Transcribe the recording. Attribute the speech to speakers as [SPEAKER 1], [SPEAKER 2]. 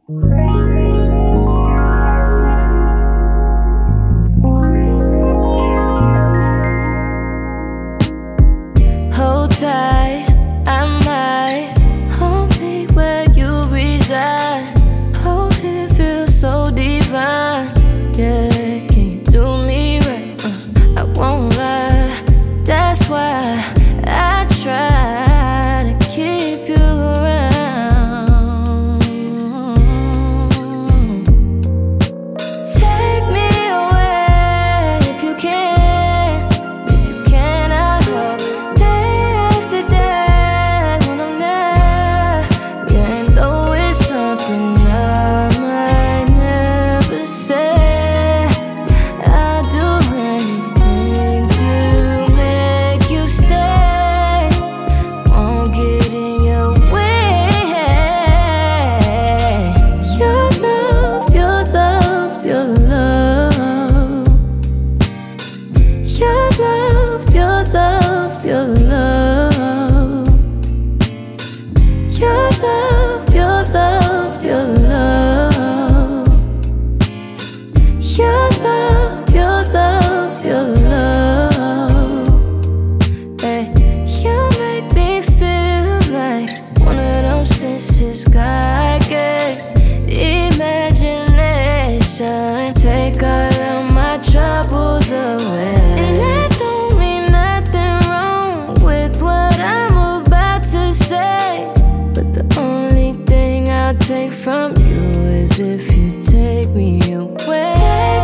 [SPEAKER 1] Hold tight, I might only where you reside. Oh, it feels so divine. Yeah, can you do me right? I won't lie, that's why I try to keep you around. Take me away if you can. If you can, I hope day after day when I'm there. Yeah, and though it's something I might never say, I'll do anything to make you stay. Won't get in your way. Your love, your love, your love. Your love, your love, your love. Your love, your love, your love. Your love, your love, your love. Hey, you make me feel like one of those senses God gave. Imagination, take all of my troubles away. And that don't mean nothing wrong with what I'm about to say, but the only thing I'll take from you is if you take me away.